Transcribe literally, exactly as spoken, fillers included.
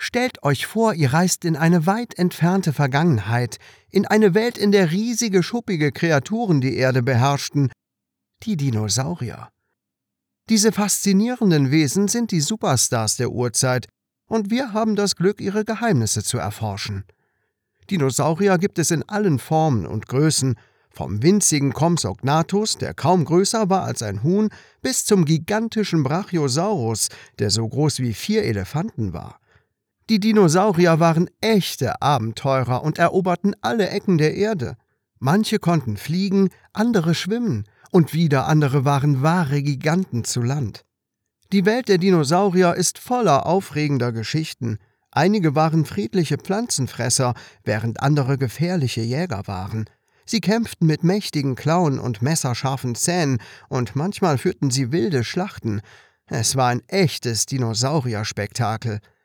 Stellt euch vor, ihr reist in eine weit entfernte Vergangenheit, in eine Welt, in der riesige, schuppige Kreaturen die Erde beherrschten, die Dinosaurier. Diese faszinierenden Wesen sind die Superstars der Urzeit, und wir haben das Glück, ihre Geheimnisse zu erforschen. Dinosaurier gibt es in allen Formen und Größen, vom winzigen Compsognathus, der kaum größer war als ein Huhn, bis zum gigantischen Brachiosaurus, der so groß wie vier Elefanten war. Die Dinosaurier waren echte Abenteurer und eroberten alle Ecken der Erde. Manche konnten fliegen, andere schwimmen, und wieder andere waren wahre Giganten zu Land. Die Welt der Dinosaurier ist voller aufregender Geschichten. Einige waren friedliche Pflanzenfresser, während andere gefährliche Jäger waren. Sie kämpften mit mächtigen Klauen und messerscharfen Zähnen, und manchmal führten sie wilde Schlachten. Es war ein echtes Dinosaurierspektakel.